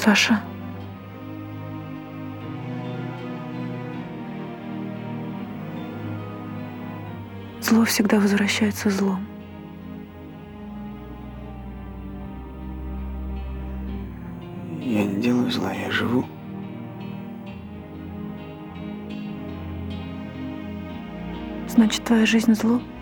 Саша. Зло всегда возвращается злом. Я не делаю зла, я живу. Значит, твоя жизнь зло?